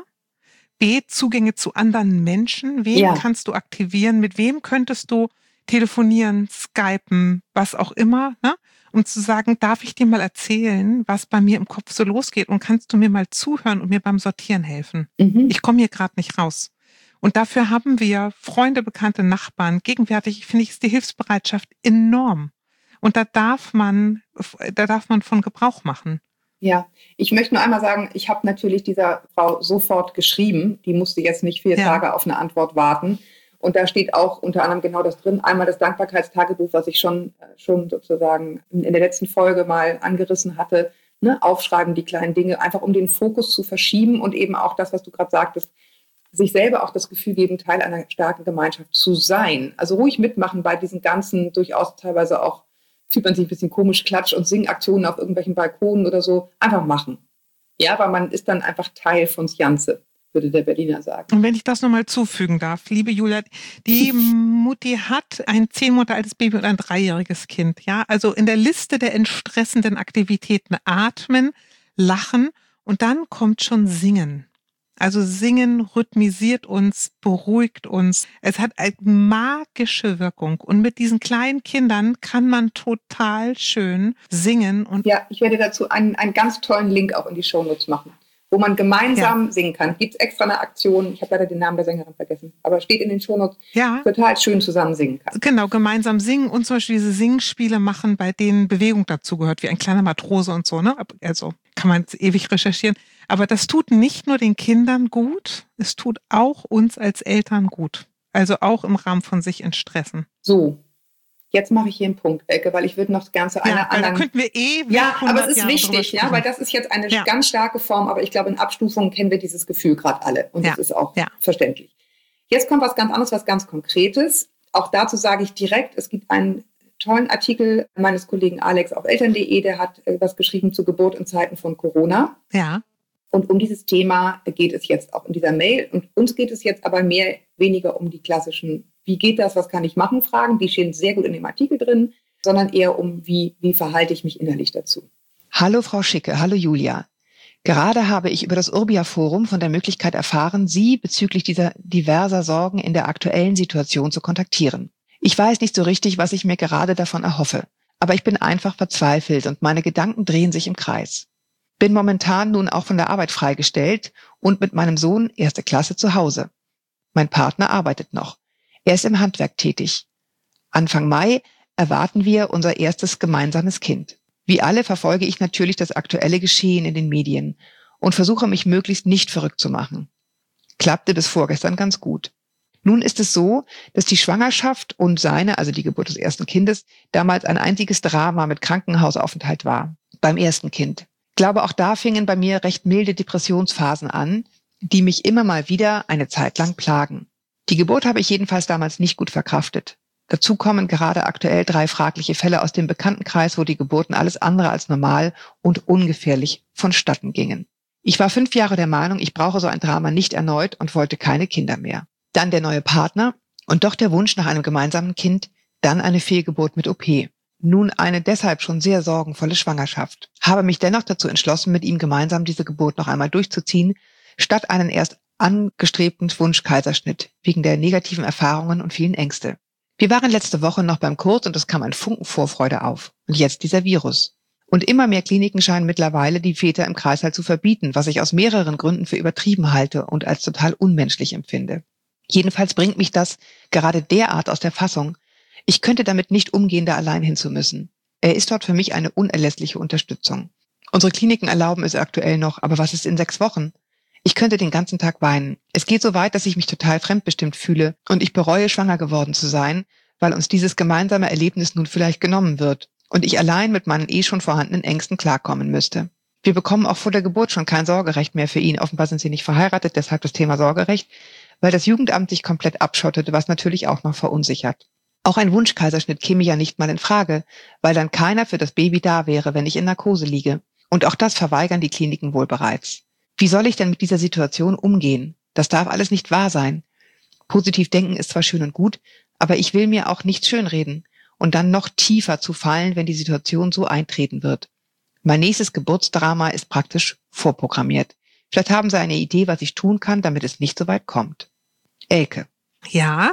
B, Zugänge zu anderen Menschen. Wen Ja. kannst du aktivieren? Mit wem könntest du telefonieren, skypen, was auch immer, ne? Um zu sagen, darf ich dir mal erzählen, was bei mir im Kopf so losgeht? Und kannst du mir mal zuhören und mir beim Sortieren helfen? Mhm. Ich komme hier gerade nicht raus. Und dafür haben wir Freunde, Bekannte, Nachbarn. Gegenwärtig finde ich, ist die Hilfsbereitschaft enorm. Und da darf man, da darf man von Gebrauch machen. Ja, ich möchte nur einmal sagen, ich habe natürlich dieser Frau sofort geschrieben. Die musste jetzt nicht vier Ja. Tage auf eine Antwort warten. Und da steht auch unter anderem genau das drin. Einmal das Dankbarkeitstagebuch, was ich schon, schon sozusagen in der letzten Folge mal angerissen hatte. Ne? Aufschreiben, die kleinen Dinge, einfach um den Fokus zu verschieben und eben auch das, was du gerade sagtest, sich selber auch das Gefühl geben, Teil einer starken Gemeinschaft zu sein. Also ruhig mitmachen bei diesen ganzen, durchaus teilweise auch, fühlt man sich ein bisschen komisch, Klatsch- und Singaktionen auf irgendwelchen Balkonen oder so. Einfach machen. Ja, weil man ist dann einfach Teil von Janze, würde der Berliner sagen. Und wenn ich das nochmal zufügen darf, liebe Julia, die Mutti hat ein zehn Monate altes Baby und ein dreijähriges Kind. Ja, also in der Liste der entstressenden Aktivitäten atmen, lachen und dann kommt schon Singen. Also Singen rhythmisiert uns, beruhigt uns. Es hat eine magische Wirkung. Und mit diesen kleinen Kindern kann man total schön singen. Und Ja, ich werde dazu einen, einen ganz tollen Link auch in die Shownotes machen, wo man gemeinsam singen kann. Gibt es extra eine Aktion, ich habe leider den Namen der Sängerin vergessen, aber steht in den Shownotes, ja, total schön zusammen singen kann. genau, gemeinsam singen und zum Beispiel diese Singspiele machen, bei denen Bewegung dazugehört, wie ein kleiner Matrose und so, ne? Also kann man jetzt ewig recherchieren. Aber das tut nicht nur den Kindern gut, es tut auch uns als Eltern gut. Also auch im Rahmen von sich entstressen. So, jetzt mache ich hier einen Punkt, Elke, weil ich würde noch gern zu einer Ja, weil da anderen... könnten wir ewig Ja, aber hundert es ist Jahre wichtig, drüber ja, sprechen. weil das ist jetzt eine Ja. ganz starke Form, aber ich glaube, in Abstufungen kennen wir dieses Gefühl gerade alle und Ja. das ist auch Ja. verständlich. Jetzt kommt was ganz anderes, was ganz Konkretes. Auch dazu sage ich direkt, es gibt einen tollen Artikel meines Kollegen Alex auf eltern punkt de, der hat äh, was geschrieben zur Geburt in Zeiten von Corona. Ja, Und um dieses Thema geht es jetzt auch in dieser Mail. Und uns geht es jetzt aber mehr, weniger um die klassischen, wie geht das, was kann ich machen, Fragen. Die stehen sehr gut in dem Artikel drin, sondern eher um, wie, wie verhalte ich mich innerlich dazu. Hallo Frau Schicke, hallo Julia. Gerade habe ich über das Urbia-Forum von der Möglichkeit erfahren, Sie bezüglich dieser diverser Sorgen in der aktuellen Situation zu kontaktieren. Ich weiß nicht so richtig, was ich mir gerade davon erhoffe, aber ich bin einfach verzweifelt und meine Gedanken drehen sich im Kreis. Bin momentan nun auch von der Arbeit freigestellt und mit meinem Sohn erste Klasse zu Hause. Mein Partner arbeitet noch. Er ist im Handwerk tätig. Anfang Mai erwarten wir unser erstes gemeinsames Kind. Wie alle verfolge ich natürlich das aktuelle Geschehen in den Medien und versuche mich möglichst nicht verrückt zu machen. Klappte bis vorgestern ganz gut. Nun ist es so, dass die Schwangerschaft und seine, also die Geburt des ersten Kindes, damals ein einziges Drama mit Krankenhausaufenthalt war. Beim ersten Kind. Ich glaube, auch da fingen bei mir recht milde Depressionsphasen an, die mich immer mal wieder eine Zeit lang plagen. Die Geburt habe ich jedenfalls damals nicht gut verkraftet. Dazu kommen gerade aktuell drei fragliche Fälle aus dem Bekanntenkreis, wo die Geburten alles andere als normal und ungefährlich vonstatten gingen. Ich war fünf Jahre der Meinung, ich brauche so ein Drama nicht erneut und wollte keine Kinder mehr. Dann der neue Partner und doch der Wunsch nach einem gemeinsamen Kind, dann eine Fehlgeburt mit O P. Nun eine deshalb schon sehr sorgenvolle Schwangerschaft. Habe mich dennoch dazu entschlossen, mit ihm gemeinsam diese Geburt noch einmal durchzuziehen, statt einen erst angestrebten Wunschkaiserschnitt, wegen der negativen Erfahrungen und vielen Ängste. Wir waren letzte Woche noch beim Kurs und es kam ein Funken Vorfreude auf. Und jetzt dieser Virus. Und immer mehr Kliniken scheinen mittlerweile die Väter im Kreißsaal zu verbieten, was ich aus mehreren Gründen für übertrieben halte und als total unmenschlich empfinde. Jedenfalls bringt mich das gerade derart aus der Fassung. Ich könnte damit nicht umgehen, da allein hinzumüssen. Er ist dort für mich eine unerlässliche Unterstützung. Unsere Kliniken erlauben es aktuell noch, aber was ist in sechs Wochen? Ich könnte den ganzen Tag weinen. Es geht so weit, dass ich mich total fremdbestimmt fühle und ich bereue, schwanger geworden zu sein, weil uns dieses gemeinsame Erlebnis nun vielleicht genommen wird und ich allein mit meinen eh schon vorhandenen Ängsten klarkommen müsste. Wir bekommen auch vor der Geburt schon kein Sorgerecht mehr für ihn. Offenbar sind sie nicht verheiratet, deshalb das Thema Sorgerecht, weil das Jugendamt sich komplett abschottete, was natürlich auch noch verunsichert. Auch ein Wunschkaiserschnitt käme ja nicht mal in Frage, weil dann keiner für das Baby da wäre, wenn ich in Narkose liege. Und auch das verweigern die Kliniken wohl bereits. Wie soll ich denn mit dieser Situation umgehen? Das darf alles nicht wahr sein. Positiv denken ist zwar schön und gut, aber ich will mir auch nichts schönreden und dann noch tiefer zu fallen, wenn die Situation so eintreten wird. Mein nächstes Geburtsdrama ist praktisch vorprogrammiert. Vielleicht haben Sie eine Idee, was ich tun kann, damit es nicht so weit kommt. Elke. Ja,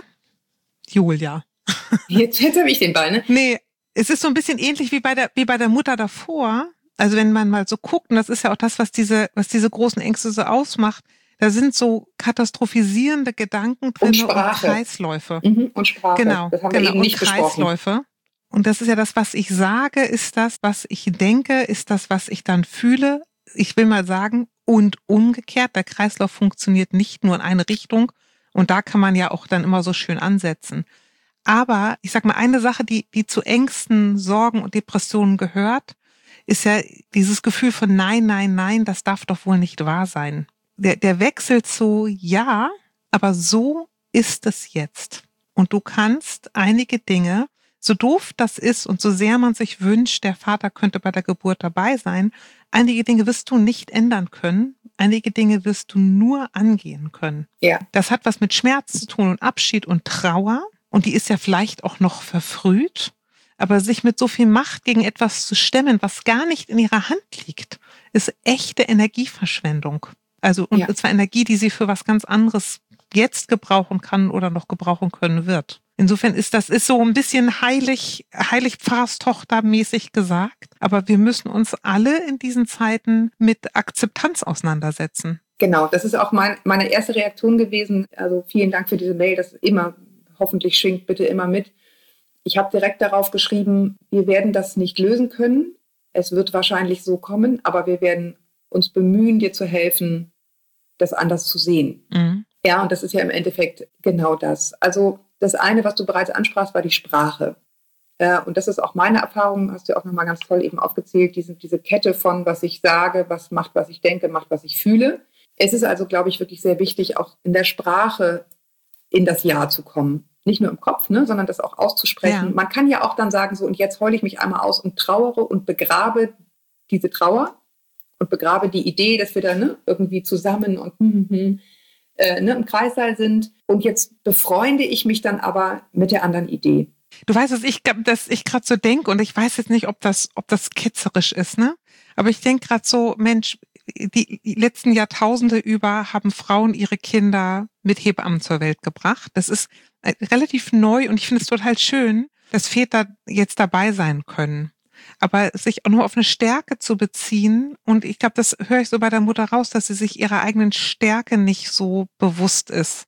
Julia. Jetzt, jetzt habe ich den Ball, ne? Nee, es ist so ein bisschen ähnlich wie bei der, wie bei der Mutter davor. Also wenn man mal so guckt, und das ist ja auch das, was diese, was diese großen Ängste so ausmacht, da sind so katastrophisierende Gedanken drin und, und Kreisläufe. Mhm, und Sprache. Genau, das haben genau, wir eben nicht und Kreisläufe. besprochen. Und das ist ja das, was ich sage, ist das, was ich denke, ist das, was ich dann fühle. Ich will mal sagen, und umgekehrt, der Kreislauf funktioniert nicht nur in eine Richtung. Und da kann man ja auch dann immer so schön ansetzen. Aber ich sag mal, eine Sache, die, die zu Ängsten, Sorgen und Depressionen gehört, ist ja dieses Gefühl von nein, nein, nein, das darf doch wohl nicht wahr sein. Der, der Wechsel zu ja, aber so ist es jetzt. Und du kannst einige Dinge, so doof das ist und so sehr man sich wünscht, der Vater könnte bei der Geburt dabei sein, einige Dinge wirst du nicht ändern können, einige Dinge wirst du nur angehen können. Ja. Das hat was mit Schmerz zu tun und Abschied und Trauer und die ist ja vielleicht auch noch verfrüht. Aber sich mit so viel Macht gegen etwas zu stemmen, was gar nicht in ihrer Hand liegt, ist echte Energieverschwendung. Also, und ja. zwar Energie, die sie für was ganz anderes jetzt gebrauchen kann oder noch gebrauchen können wird. Insofern ist das ist so ein bisschen heilig, heilig Pfarrerstochter-mäßig gesagt. Aber wir müssen uns alle in diesen Zeiten mit Akzeptanz auseinandersetzen. Genau, das ist auch mein, meine erste Reaktion gewesen. Also vielen Dank für diese Mail. Das immer, hoffentlich schwingt bitte immer mit. Ich habe direkt darauf geschrieben, wir werden das nicht lösen können. Es wird wahrscheinlich so kommen, aber wir werden uns bemühen, dir zu helfen, das anders zu sehen. Mhm. Ja, und das ist ja im Endeffekt genau das. Also das eine, was du bereits ansprachst, war die Sprache. Äh, und das ist auch meine Erfahrung, hast du auch nochmal ganz toll eben aufgezählt, diese, diese Kette von, was ich sage, was macht, was ich denke, macht, was ich fühle. Es ist also, glaube ich, wirklich sehr wichtig, auch in der Sprache in das Ja zu kommen. Nicht nur im Kopf, ne, sondern das auch auszusprechen. Ja. Man kann ja auch dann sagen, so, und jetzt heule ich mich einmal aus und trauere und begrabe diese Trauer und begrabe die Idee, dass wir da ne, irgendwie zusammen und hm, hm, äh, ne, im Kreissaal sind. Und jetzt befreunde ich mich dann aber mit der anderen Idee. Du weißt, dass ich, dass ich gerade so denke, und ich weiß jetzt nicht, ob das, ob das ketzerisch ist, ne? Aber ich denke gerade so, Mensch, die letzten Jahrtausende über haben Frauen ihre Kinder mit Hebammen zur Welt gebracht. Das ist relativ neu und ich finde es total schön, dass Väter jetzt dabei sein können. Aber sich auch nur auf eine Stärke zu beziehen, und ich glaube, das höre ich so bei der Mutter raus, dass sie sich ihrer eigenen Stärke nicht so bewusst ist.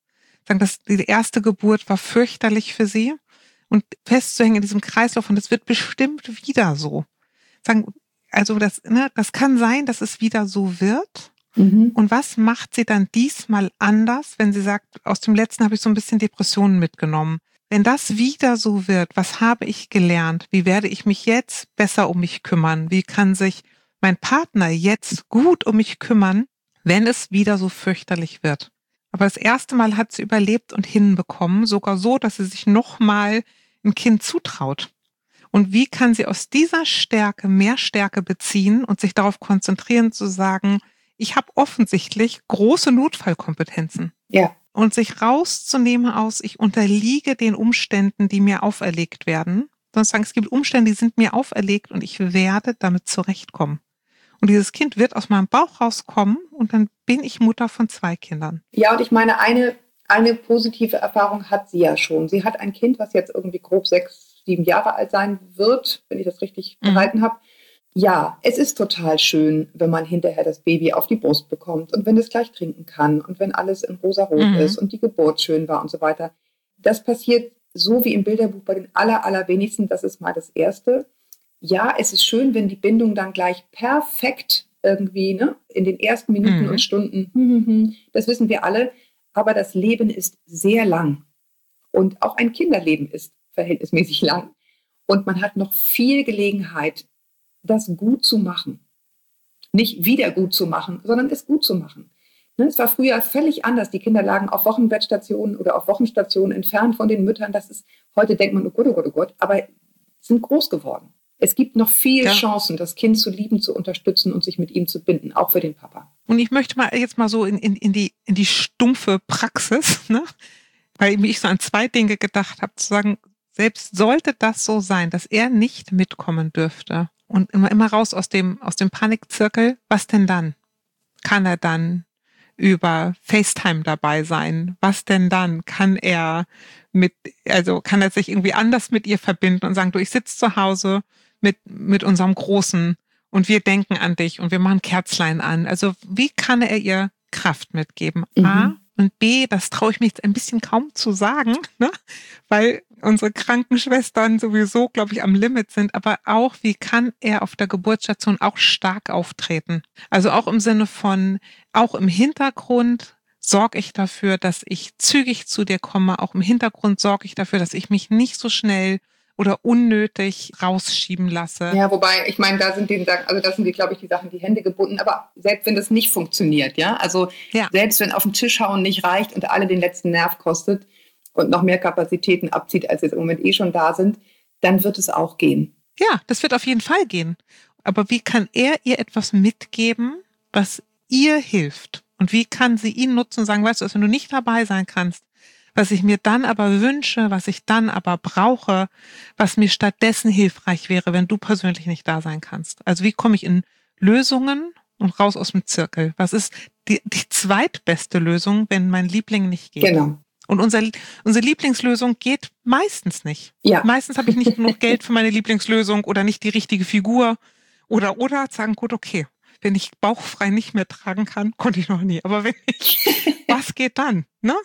sagen, dass die erste Geburt war fürchterlich für sie und festzuhängen in diesem Kreislauf und es wird bestimmt wieder so. Sagen, also das, ne, das kann sein, dass es wieder so wird. Mhm. Und was macht sie dann diesmal anders, wenn sie sagt, aus dem letzten habe ich so ein bisschen Depressionen mitgenommen. Wenn das wieder so wird, was habe ich gelernt? Wie werde ich mich jetzt besser um mich kümmern? Wie kann sich mein Partner jetzt gut um mich kümmern, wenn es wieder so fürchterlich wird? Aber das erste Mal hat sie überlebt und hinbekommen, sogar so, dass sie sich nochmal ein Kind zutraut. Und wie kann sie aus dieser Stärke mehr Stärke beziehen und sich darauf konzentrieren zu sagen, ich habe offensichtlich große Notfallkompetenzen. Ja. Und sich rauszunehmen aus, ich unterliege den Umständen, die mir auferlegt werden. Sonst sagen, es gibt Umstände, die sind mir auferlegt und ich werde damit zurechtkommen. Und dieses Kind wird aus meinem Bauch rauskommen und dann bin ich Mutter von zwei Kindern. Ja, und ich meine, eine, eine positive Erfahrung hat sie ja schon. Sie hat ein Kind, was jetzt irgendwie grob sechs, sieben Jahre alt sein wird, wenn ich das richtig Mhm. behalten habe. Ja, es ist total schön, wenn man hinterher das Baby auf die Brust bekommt und wenn es gleich trinken kann und wenn alles in rosarot Mhm. ist und die Geburt schön war und so weiter. Das passiert so wie im Bilderbuch bei den aller, allerwenigsten. Das ist mal das Erste. Ja, es ist schön, wenn die Bindung dann gleich perfekt irgendwie, ne, in den ersten Minuten Mhm. und Stunden, hm, hm, hm, das wissen wir alle. Aber das Leben ist sehr lang. Und auch ein Kinderleben ist verhältnismäßig lang. Und man hat noch viel Gelegenheit, das gut zu machen. Nicht wieder gut zu machen, sondern es gut zu machen. Ne, es war früher völlig anders. Die Kinder lagen auf Wochenbettstationen oder auf Wochenstationen entfernt von den Müttern. Das ist, heute denkt man, oh Gott, oh Gott, oh Gott, aber sind groß geworden. Es gibt noch viel Ja. Chancen, das Kind zu lieben, zu unterstützen und sich mit ihm zu binden, auch für den Papa. Und ich möchte mal jetzt mal so in, in, in, die, in die stumpfe Praxis, ne? Weil ich so an zwei Dinge gedacht habe, zu sagen, selbst sollte das so sein, dass er nicht mitkommen dürfte und immer, immer raus aus dem, aus dem Panikzirkel, was denn dann? Kann er dann über FaceTime dabei sein? Was denn dann? Kann er mit, also kann er sich irgendwie anders mit ihr verbinden und sagen, du, ich sitze zu Hause mit, mit unserem Großen und wir denken an dich und wir machen Kerzlein an. Also wie kann er ihr Kraft mitgeben? Mhm. A. Und B, das traue ich mir jetzt ein bisschen kaum zu sagen, ne? Weil unsere Krankenschwestern sowieso, glaube ich, am Limit sind. Aber auch, wie kann er auf der Geburtsstation auch stark auftreten? Also auch im Sinne von, auch im Hintergrund sorge ich dafür, dass ich zügig zu dir komme. Auch im Hintergrund sorge ich dafür, dass ich mich nicht so schnell oder unnötig rausschieben lasse. Ja, wobei, ich meine, da sind die, also das sind die, glaube ich, die Sachen, die Hände gebunden. Aber selbst wenn das nicht funktioniert, ja, also Ja. selbst wenn auf den Tisch hauen nicht reicht und alle den letzten Nerv kostet und noch mehr Kapazitäten abzieht, als jetzt im Moment eh schon da sind, dann wird es auch gehen. Ja, das wird auf jeden Fall gehen. Aber wie kann er ihr etwas mitgeben, was ihr hilft? Und wie kann sie ihn nutzen und sagen, weißt du, wenn du nicht dabei sein kannst, was ich mir dann aber wünsche, was ich dann aber brauche, was mir stattdessen hilfreich wäre, wenn du persönlich nicht da sein kannst. Also wie komme ich in Lösungen und raus aus dem Zirkel? Was ist die, die zweitbeste Lösung, wenn mein Liebling nicht geht? Genau. Und unser, unsere Lieblingslösung geht meistens nicht. Ja. Meistens habe ich nicht genug Geld für meine Lieblingslösung oder nicht die richtige Figur oder, oder sagen, gut, okay, wenn ich bauchfrei nicht mehr tragen kann, konnte ich noch nie. Aber wenn ich, was geht dann? Ne?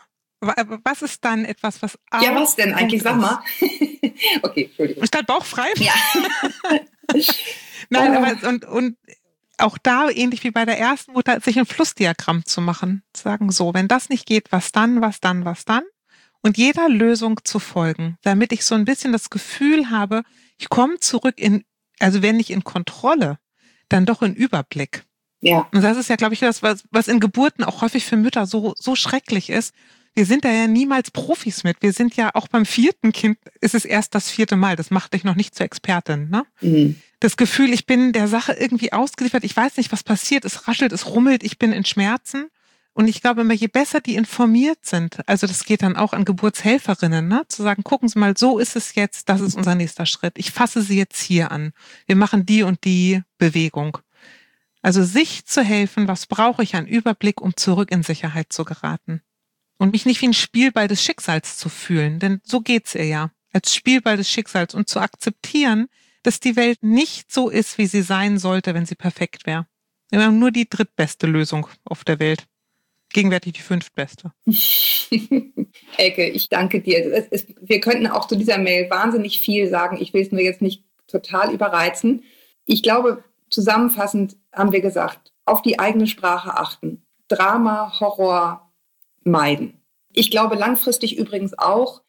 Was ist dann etwas, was auch Ja, was denn eigentlich? gut Sag ist? mal. Okay, Entschuldigung. Statt bauchfrei? Ja. Nein, Oh. aber und, und auch da, ähnlich wie bei der ersten Mutter, sich ein Flussdiagramm zu machen. Zu sagen, so, wenn das nicht geht, was dann, was dann, was dann? Und jeder Lösung zu folgen, damit ich so ein bisschen das Gefühl habe, ich komme zurück in, also wenn nicht in Kontrolle, dann doch in Überblick. Ja. Und das ist ja, glaube ich, das, was, was in Geburten auch häufig für Mütter so, so schrecklich ist. Wir sind da ja niemals Profis mit. Wir sind ja auch beim vierten Kind, ist es erst das vierte Mal. Das macht dich noch nicht zur Expertin, ne? Mhm. Das Gefühl, ich bin der Sache irgendwie ausgeliefert. Ich weiß nicht, was passiert. Es raschelt, es rummelt. Ich bin in Schmerzen. Und ich glaube immer, je besser die informiert sind, also das geht dann auch an Geburtshelferinnen, ne? Zu sagen, gucken Sie mal, so ist es jetzt, das ist unser nächster Schritt. Ich fasse Sie jetzt hier an. Wir machen die und die Bewegung. Also sich zu helfen, was brauche ich an Überblick, um zurück in Sicherheit zu geraten. Und mich nicht wie ein Spielball des Schicksals zu fühlen, denn so geht's ihr ja, als Spielball des Schicksals und zu akzeptieren, dass die Welt nicht so ist, wie sie sein sollte, wenn sie perfekt wäre. Wir haben nur die drittbeste Lösung auf der Welt. gegenwärtig die fünftbeste. Elke, ich danke dir. Es ist, wir könnten auch zu dieser Mail wahnsinnig viel sagen. Ich will es nur jetzt nicht total überreizen. Ich glaube, zusammenfassend haben wir gesagt, auf die eigene Sprache achten. Drama, Horror meiden. Ich glaube langfristig übrigens auch,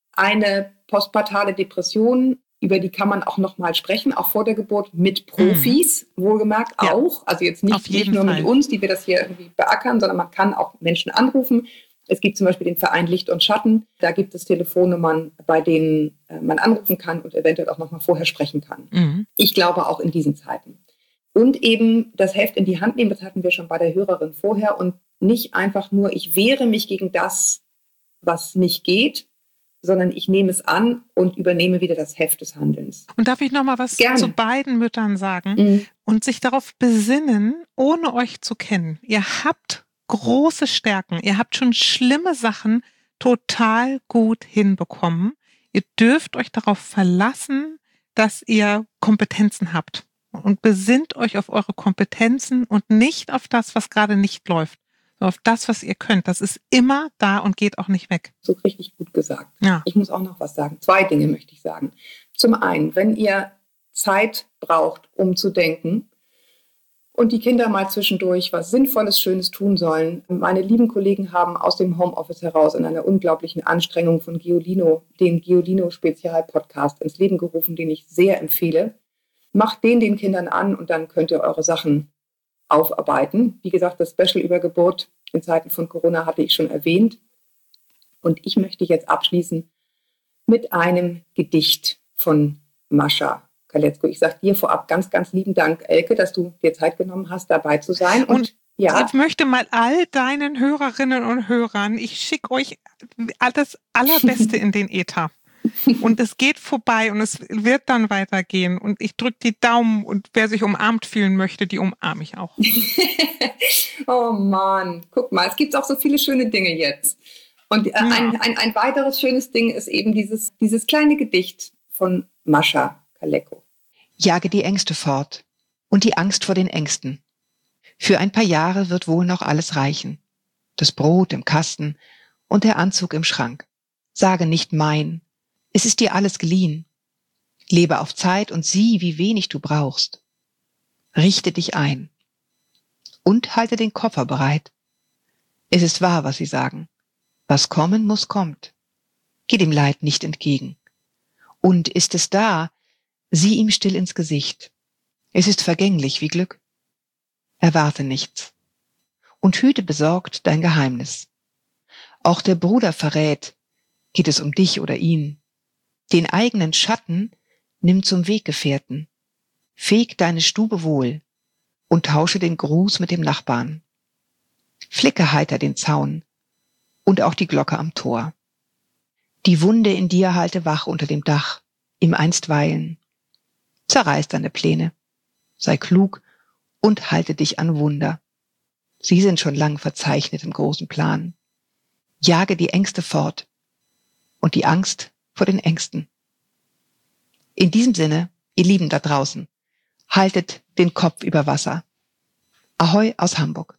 eine postpartale Depression, über die kann man auch nochmal sprechen, auch vor der Geburt mit Profis, mhm. wohlgemerkt ja. auch. Also jetzt nicht, nicht nur Fall. mit uns, die wir das hier irgendwie beackern, sondern man kann auch Menschen anrufen. Es gibt zum Beispiel den Verein Licht und Schatten. Da gibt es Telefonnummern, bei denen man anrufen kann und eventuell auch nochmal vorher sprechen kann. Mhm. Ich glaube auch in diesen Zeiten. Und eben das Heft in die Hand nehmen, das hatten wir schon bei der Hörerin vorher. Und nicht einfach nur, ich wehre mich gegen das, was nicht geht, sondern ich nehme es an und übernehme wieder das Heft des Handelns. Und darf ich noch mal was Gerne. zu beiden Müttern sagen? Mhm. Und sich darauf besinnen, ohne euch zu kennen. Ihr habt große Stärken. Ihr habt schon schlimme Sachen total gut hinbekommen. Ihr dürft euch darauf verlassen, dass ihr Kompetenzen habt. Und besinnt euch auf eure Kompetenzen und nicht auf das, was gerade nicht läuft. Auf das, was ihr könnt. Das ist immer da und geht auch nicht weg. So richtig gut gesagt. Ja. Ich muss auch noch was sagen. Zwei Dinge möchte ich sagen. Zum einen, wenn ihr Zeit braucht, um zu denken und die Kinder mal zwischendurch was Sinnvolles, Schönes tun sollen. Meine lieben Kollegen haben aus dem Homeoffice heraus in einer unglaublichen Anstrengung von Geolino den Geolino-Spezial-Podcast ins Leben gerufen, den ich sehr empfehle. Macht den den Kindern an und dann könnt ihr eure Sachen aufarbeiten. Wie gesagt, das Special über Geburt in Zeiten von Corona hatte ich schon erwähnt. Und ich möchte jetzt abschließen mit einem Gedicht von Mascha Kaletzko. Ich sage dir vorab ganz, ganz lieben Dank, Elke, dass du dir Zeit genommen hast, dabei zu sein. Und, und ja. ich möchte mal all deinen Hörerinnen und Hörern, ich schicke euch das Allerbeste in den Äther. Und es geht vorbei und es wird dann weitergehen. Und ich drücke die Daumen und wer sich umarmt fühlen möchte, die umarme ich auch. Oh Mann, guck mal, es gibt auch so viele schöne Dinge jetzt. Und äh, ja. ein, ein, ein weiteres schönes Ding ist eben dieses, dieses kleine Gedicht von Mascha Kaletzko. Jage die Ängste fort und die Angst vor den Ängsten. Für ein paar Jahre wird wohl noch alles reichen. Das Brot im Kasten und der Anzug im Schrank. Sage nicht mein. Es ist dir alles geliehen. Lebe auf Zeit und sieh, wie wenig du brauchst. Richte dich ein und halte den Koffer bereit. Es ist wahr, was sie sagen. Was kommen muss, kommt. Geh dem Leid nicht entgegen. Und ist es da, sieh ihm still ins Gesicht. Es ist vergänglich wie Glück. Erwarte nichts und hüte besorgt dein Geheimnis. Auch der Bruder verrät, geht es um dich oder ihn. Den eigenen Schatten nimm zum Weggefährten. Feg deine Stube wohl und tausche den Gruß mit dem Nachbarn. Flicke heiter den Zaun und auch die Glocke am Tor. Die Wunde in dir halte wach unter dem Dach, im Einstweilen. Zerreiß deine Pläne, sei klug und halte dich an Wunder. Sie sind schon lang verzeichnet im großen Plan. Jage die Ängste fort und die Angst vor den Ängsten. In diesem Sinne, ihr Lieben da draußen, haltet den Kopf über Wasser. Ahoi aus Hamburg.